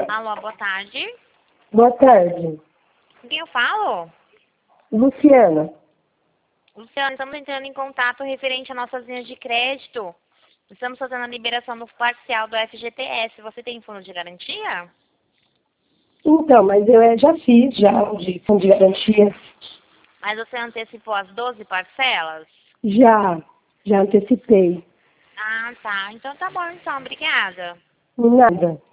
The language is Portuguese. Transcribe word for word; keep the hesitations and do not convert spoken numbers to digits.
Alô, boa tarde. Boa tarde. Com quem eu falo? Luciana. Luciana, estamos entrando em contato referente às nossas linhas de crédito. Estamos fazendo a liberação do parcial do F G T S. Você tem fundo de garantia? Então, mas eu eh, já fiz já o de fundo de garantia. Mas você antecipou as doze parcelas? Já, já antecipei. Ah, tá. Então tá bom, então. Obrigada. Nada.